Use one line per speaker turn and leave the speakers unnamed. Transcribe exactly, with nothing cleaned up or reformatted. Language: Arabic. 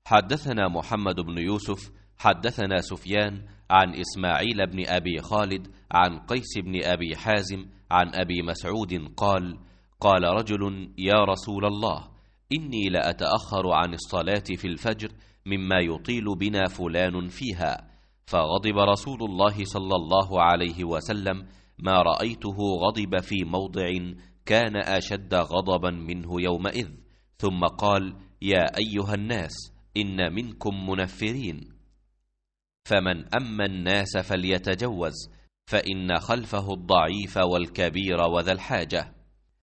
حدثنا محمد بن يوسف حدثنا سفيان عن إسماعيل بن أبي خالد عن قيس بن أبي حازم عن أبي مسعود قال: قال رجل: يا رسول الله، إني لأتأخر عن الصلاة في الفجر مما يطيل بنا فلان فيها. فغضب رسول الله صلى الله عليه وسلم ما رأيته غضب في موضع كان أشد غضبا منه يومئذ، ثم قال: يا أيها الناس، إن منكم منفرين، فمن أما الناس فليتجوز، فإن خلفه الضعيف والكبير وذا الحاجة.